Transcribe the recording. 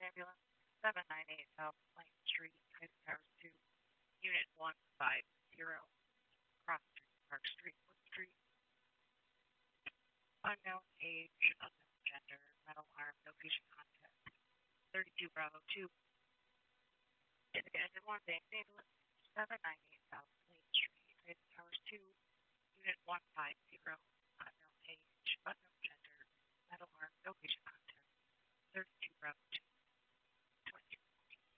Ambulance 798 South Plain Street, Tyson Towers 2, Unit 150, Cross Street, Park Street, Wood Street. Unknown age, unknown gender, metal arm, no patient contact. 32 Bravo 2. Engine 1, Ambulance 798 South Plain Street, Tyson Towers 2, Unit 150.